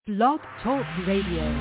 Blog Talk Radio.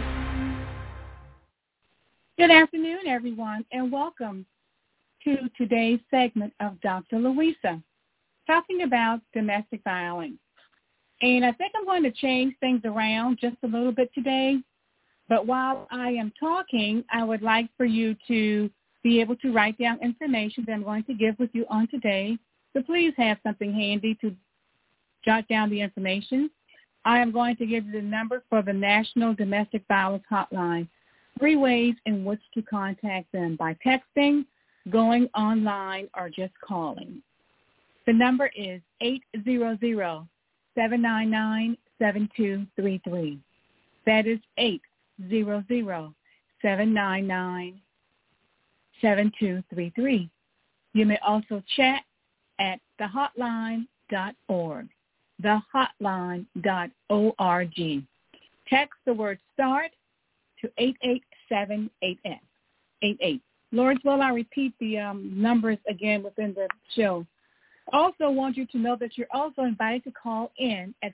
Good afternoon, everyone, and welcome to today's segment of Dr. Louisa, talking about domestic violence. And I think I'm going to change things around just a little bit today. But while I am talking, I would like for you to be able to write down information that I'm going to give with you on today. So please have something handy to jot down the information. I am going to give you the number for the National Domestic Violence Hotline. 3 ways in which to contact them: by texting, going online, or just calling. The number is 800-799-7233. That is 800-799-7233. You may also chat at thehotline.org, thehotline.org. Text the word START to 88788. Lawrenceville, I'll repeat the numbers again within the show. Also want you to know that you're also invited to call in at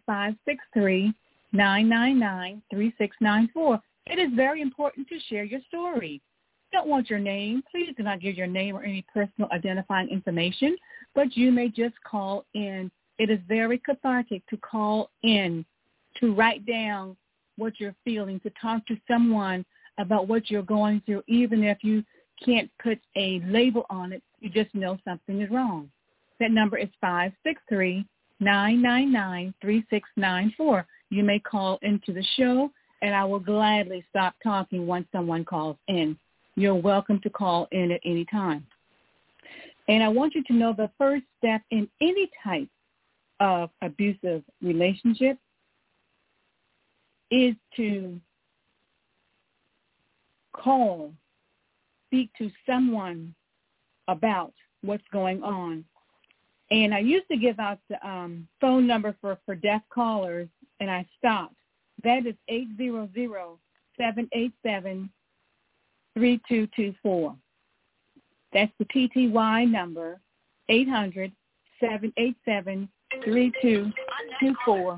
563-999-3694. It is very important to share your story. Don't want your name. Please do not give your name or any personal identifying information, but you may just call in. It is very cathartic to call in, to write down what you're feeling, to talk to someone about what you're going through, even if you can't put a label on it. You just know something is wrong. That number is 563-999-3694. You may call into the show, and I will gladly stop talking once someone calls in. You're welcome to call in at any time. And I want you to know the first step in any type of abusive relationship is to call, speak to someone about what's going on. And I used to give out the phone number for deaf callers, and I stopped. That is 800-787-3224. That's the TTY number, 800-787-3224.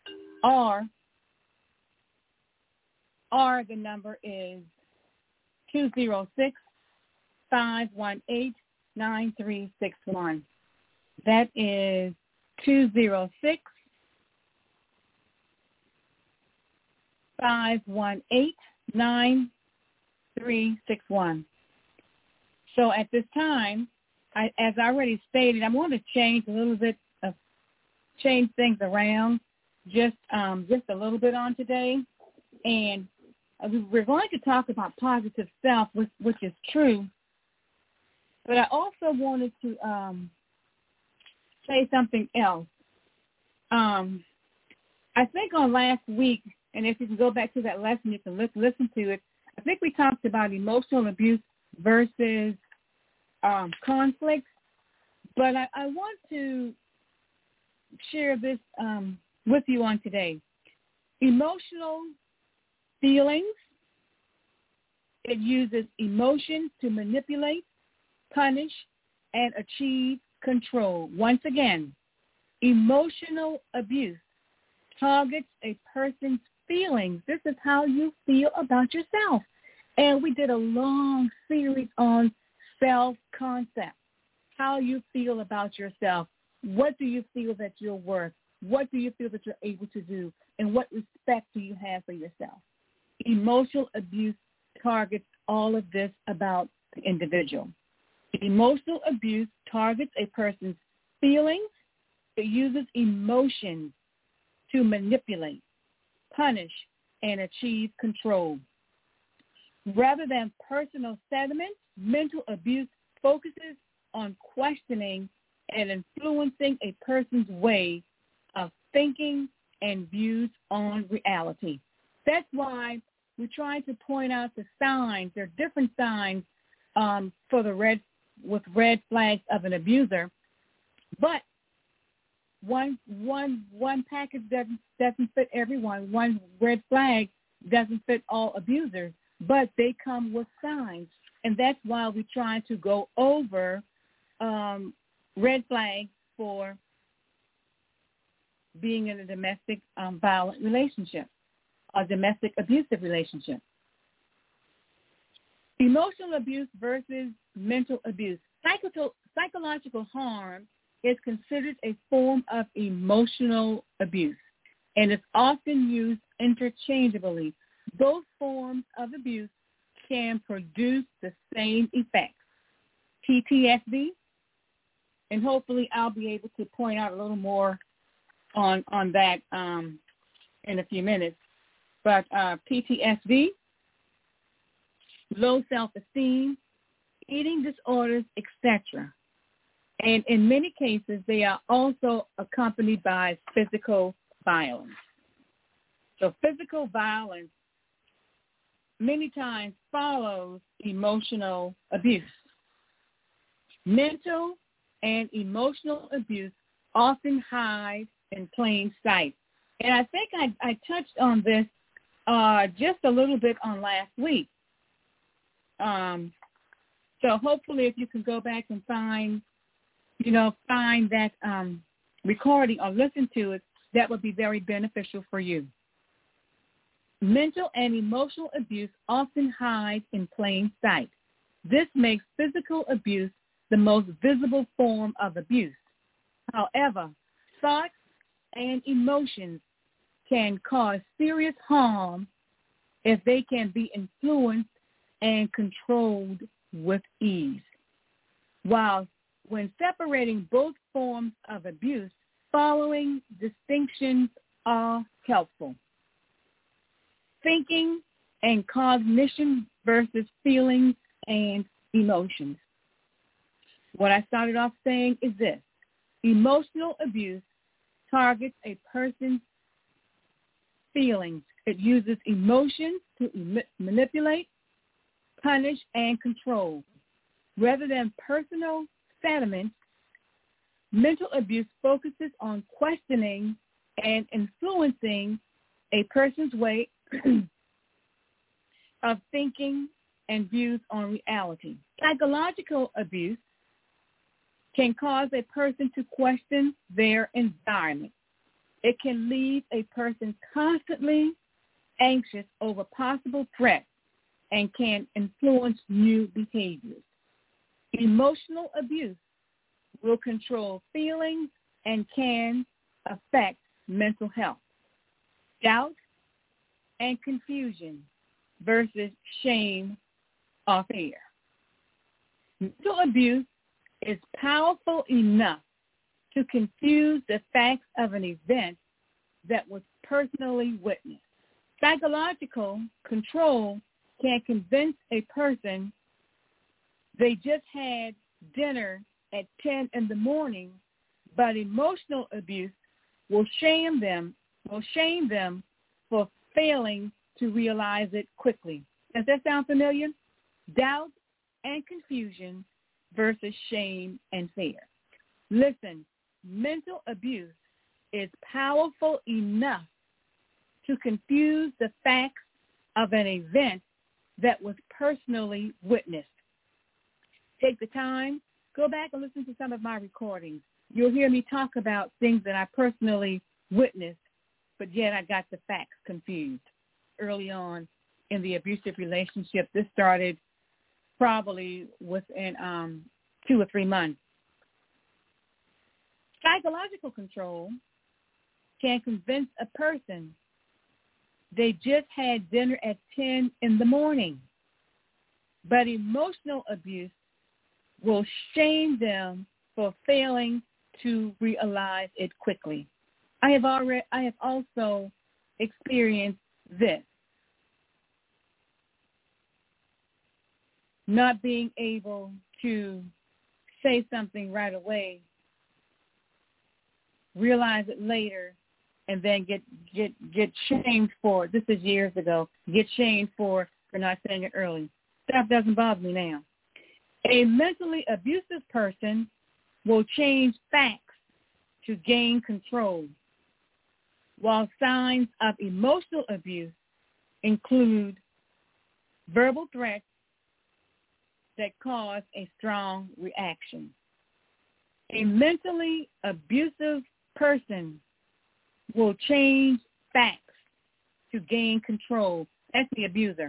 Or the number is 206-518-9361. That is 206-518-9361. So at this time, as I already stated, I'm going to change things around just a little bit on today. And we're going to talk about positive self, which is true. But I also wanted to say something else. I think on last week, and if you can go back to that lesson, you can listen to it. I think we talked about emotional abuse versus conflict. But I want to share this with you on today. Emotional feelings, it uses emotion to manipulate, punish, and achieve control. Once again, emotional abuse targets a person's feelings. This is how you feel about yourself. And we did a long series on self-concept, how you feel about yourself. What do you feel that you're worth? What do you feel that you're able to do? And what respect do you have for yourself? Emotional abuse targets all of this about the individual. Emotional abuse targets a person's feelings. It uses emotions to manipulate, punish, and achieve control. Rather than personal settlement, mental abuse focuses on questioning and influencing a person's way of thinking and views on reality. That's why we try to point out the signs. There are different signs for the red flags of an abuser, but one package doesn't fit everyone. One red flag doesn't fit all abusers, but they come with signs, and that's why we try to go over red flags for being in a domestic violent relationship. a domestic abusive relationship. Emotional abuse versus mental abuse. Psychological harm is considered a form of emotional abuse and is often used interchangeably. Both forms of abuse can produce the same effects. PTSD, and hopefully I'll be able to point out a little more on that in a few minutes. But PTSD, low self-esteem, eating disorders, etc. And in many cases, they are also accompanied by physical violence. So physical violence many times follows emotional abuse. Mental and emotional abuse often hide in plain sight. And I think I touched on this just a little bit on last week. So hopefully if you can go back and find that recording or listen to it, that would be very beneficial for you. Mental and emotional abuse often hide in plain sight. This makes physical abuse the most visible form of abuse. However, thoughts and emotions can cause serious harm if they can be influenced and controlled with ease. While when separating both forms of abuse, following distinctions are helpful. Thinking and cognition versus feelings and emotions. What I started off saying is this: emotional abuse targets a person's feelings. It uses emotions to manipulate, punish, and control. Rather than personal sentiments, mental abuse focuses on questioning and influencing a person's way of thinking and views on reality. Psychological abuse can cause a person to question their environment. It can leave a person constantly anxious over possible threats and can influence new behaviors. Emotional abuse will control feelings and can affect mental health. Doubt and confusion versus shame or fear. Mental abuse is powerful enough to confuse the facts of an event that was personally witnessed. Psychological control can convince a person they just had dinner at 10 in the morning, but emotional abuse will shame them for failing to realize it quickly. Does that sound familiar? Doubt and confusion versus shame and fear. Listen, mental abuse is powerful enough to confuse the facts of an event that was personally witnessed. Take the time, go back and listen to some of my recordings. You'll hear me talk about things that I personally witnessed, but yet I got the facts confused early on in the abusive relationship. This started probably within 2 or 3 months. Psychological control can convince a person they just had dinner at 10 in the morning, but emotional abuse will shame them for failing to realize it quickly. I have also experienced this. Not being able to say something right away, realize it later, and then get shamed for it. This is years ago. Get shamed for not saying it early. Stuff doesn't bother me now. A mentally abusive person will change facts to gain control, while signs of emotional abuse include verbal threats that cause a strong reaction. A mentally abusive person will change facts to gain control. That's the abuser.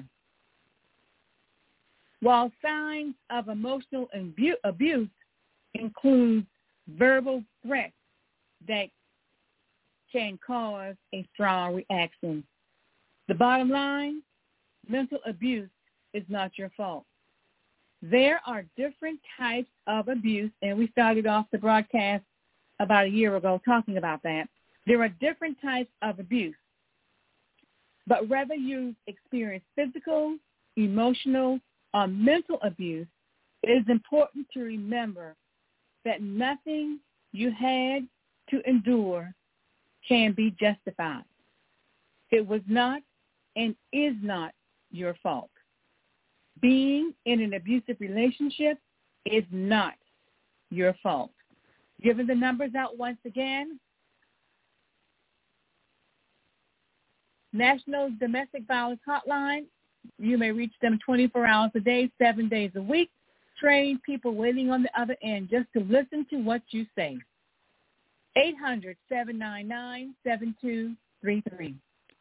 While signs of emotional abuse include verbal threats that can cause a strong reaction. The bottom line, mental abuse is not your fault. There are different types of abuse, and we started off the broadcast about a year ago talking about that. There are different types of abuse. But whether you experience physical, emotional, or mental abuse, it is important to remember that nothing you had to endure can be justified. It was not and is not your fault. Being in an abusive relationship is not your fault. Giving the numbers out once again, National Domestic Violence Hotline, you may reach them 24 hours a day, 7 days a week. Trained people waiting on the other end just to listen to what you say. 800-799-7233.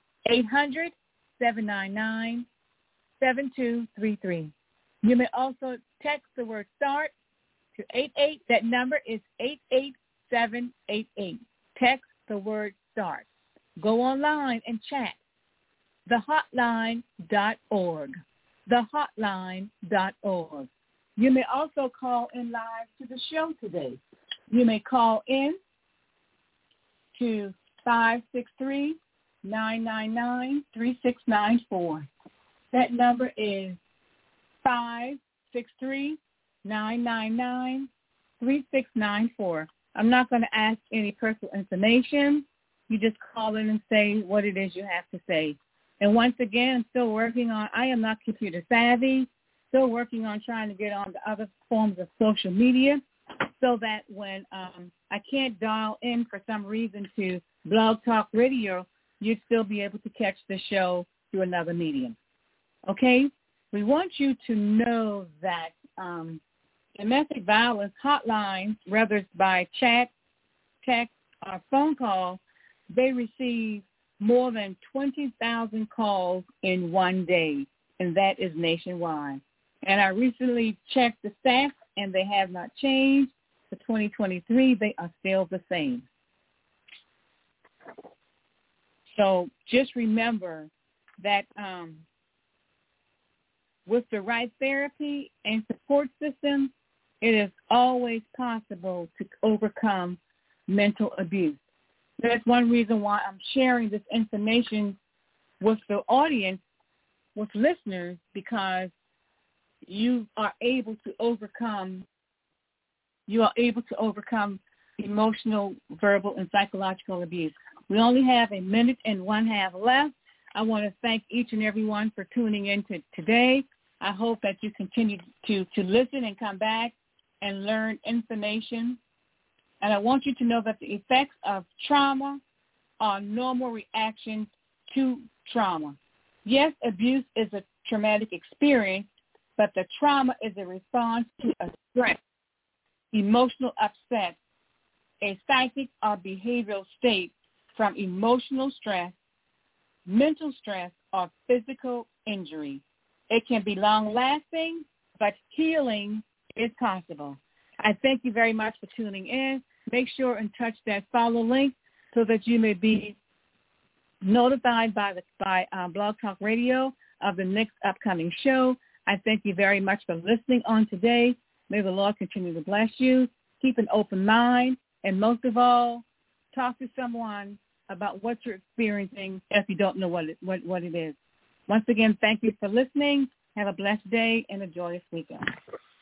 800-799-7233. You may also text the word START to 88. That number is 88788. Text the word START. Go online and chat. Thehotline.org. Thehotline.org. You may also call in live to the show today. You may call in to 563-999-3694. That number is 563-999-3694. I'm not going to ask any personal information. You just call in and say what it is you have to say. And once again, I'm still working on, I am not computer savvy, still working on trying to get on to other forms of social media so that when I can't dial in for some reason to Blog Talk Radio, you'd still be able to catch the show through another medium. Okay? We want you to know that domestic violence hotlines, whether it's by chat, text, or phone call, they receive more than 20,000 calls in one day, and that is nationwide. And I recently checked the stats, and they have not changed. For 2023, they are still the same. So just remember that with the right therapy and support system, it is always possible to overcome mental abuse. That's one reason why I'm sharing this information with the audience, with listeners, because you are able to overcome emotional, verbal, and psychological abuse. We only have a minute and one half left. I want to thank each and every one for tuning in today. I hope that you continue to listen and come back and learn information. And I want you to know that the effects of trauma are normal reactions to trauma. Yes, abuse is a traumatic experience, but the trauma is a response to a stress, emotional upset, a psychic or behavioral state from emotional stress, mental stress, or physical injury. It can be long-lasting, but healing is possible. I thank you very much for tuning in. Make sure and touch that follow link so that you may be notified by Blog Talk Radio of the next upcoming show. I thank you very much for listening on today. May the Lord continue to bless you. Keep an open mind, and most of all, talk to someone about what you're experiencing if you don't know what it is. Once again, thank you for listening. Have a blessed day and a joyous weekend.